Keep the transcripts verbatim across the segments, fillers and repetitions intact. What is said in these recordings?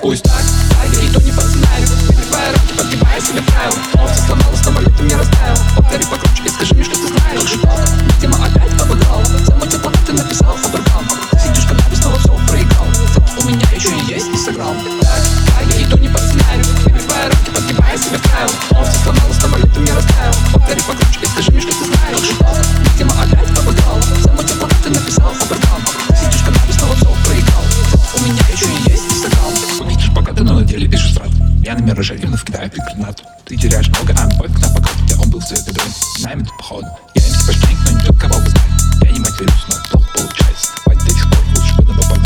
Пусть так, так, я никто не познает. Прикрывая руки, подгибая себе правила. Овца сломала, самолет ты мне растаял. Повтори покруче и скажи мне, что ты знаешь. Что? Видимо, опять обыграл. Саму тепло ты написал, оборвал. Сидишь в канаве, снова все проиграл. У меня еще и есть, не сыграл. Так, так, я никто не познает. Прикрывая руки, подгибая себе правила. Овца сломала, самолет ты мне растаял. Повтори покруче и скажи мне, что ты знаешь. Что? Видимо, опять обыграл. Саму тепло ты написал, оборвал. Сидишь в канаве, снова все проиграл. У меня еще и есть, не сыграл. Видишь, пока ты, но на деле пишешь срат. Я на мир жадину вкидаю ты гранату. Ты теряешь много, а мой на пока у тебя он был цвет игры. Знаем это походу. Я им типа штанг, но не тот, кого вы знаете. Я не матерюсь, но плохо получается. Хватит до сих пор, лучше бы на попасть.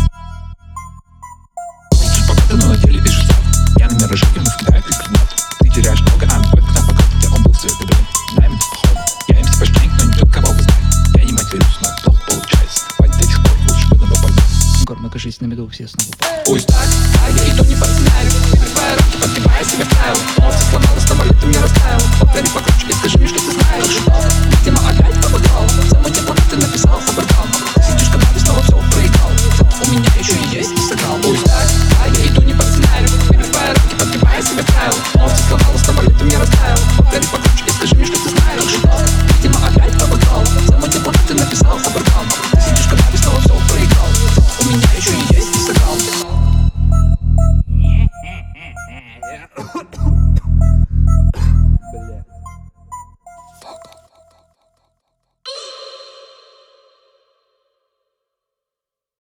Видишь, пока ты, но на деле пишешь срат. Я на мир жадину вкидаю ты гранату. Ты теряешь много, а мой на пока у тебя он был цвет игры. Знаем это походу. Я им типа штанг, но не тот, кого вы знаете. Я не матерюсь, но плохо получается. Хватит до сих пор, лучше бы на попасть. Горно кажись на меду все снова. Пусть так, а я никто не познает. Прикрывая руки, подгибая себе правила. Овца сломала, самолет ты мне растаял. Повтори покруче и скажи мне, что ты знаешь. Что? Видимо, опять обыграл. Саму тепло ты написал, оборвал. Сидишь в канаве, снова все проиграл. У меня еще и есть